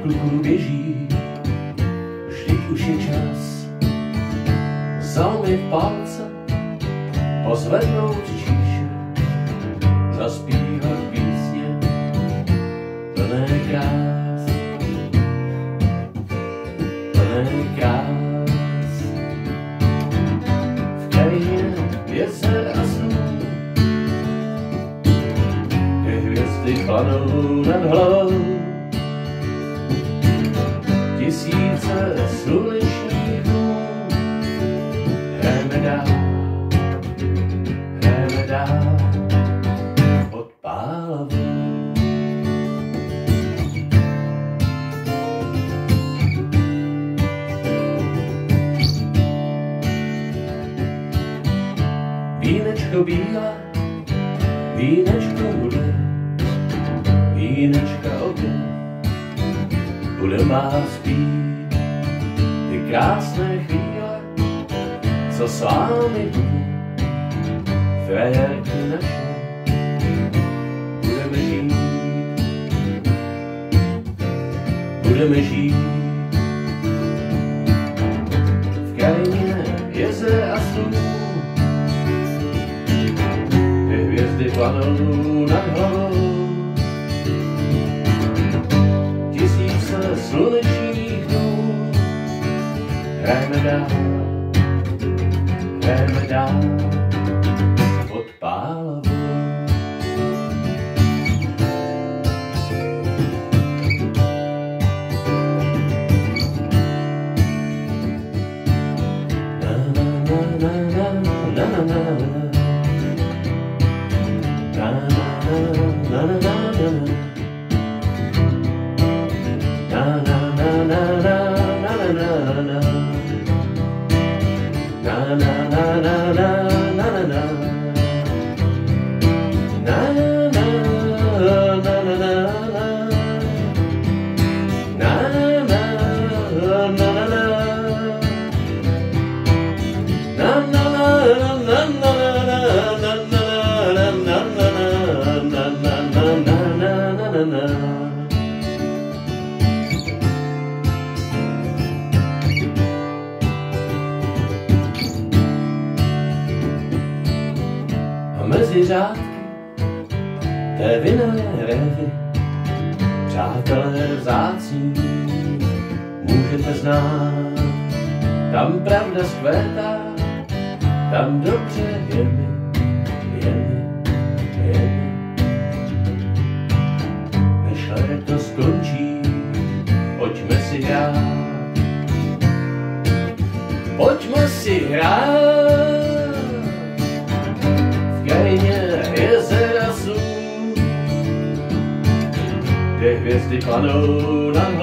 kluků běží, vždyť už je čas zalomit palce, pozvednout číše, zaspívat písně plné krás, plné krás. V krajině jezer a snů, kde hvězdy planou nad hlavou, tisíce slunečních dnů. Hrajeme dál pod pálavou. Vínečko bílé, vínečko rudé, vínečka obě, budem vás pít ty krásné chvíle, co s vámi budu, frajerky naše, budeme žít, budeme žít. V krajině jezer a snů, kde hvězdy planou nad hlavou, tisíce slunečních dnů. Hrajeme dál, hrajeme dál pod pálavou. Mezi řádky té vinné révy, přátelé vzácní, můžete znát, tam pravda zkvétá, tam dobře je mi, je mi, je mi. Než léto skončí, pojďme si hrát, pojďme si hrát. V krajině jezer a snů, kde hvězdy planou nad